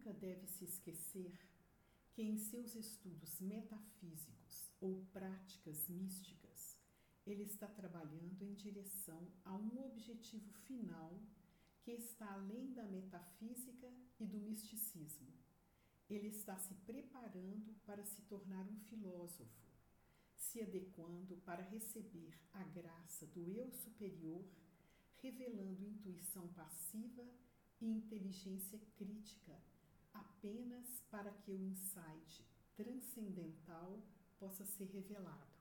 nunca deve se esquecer que em seus estudos metafísicos ou práticas místicas, ele está trabalhando em direção a um objetivo final que está além da metafísica e do misticismo. Ele está se preparando para se tornar um filósofo, se adequando para receber a graça do eu superior, revelando intuição passiva e inteligência crítica, apenas para que o insight transcendental possa ser revelado.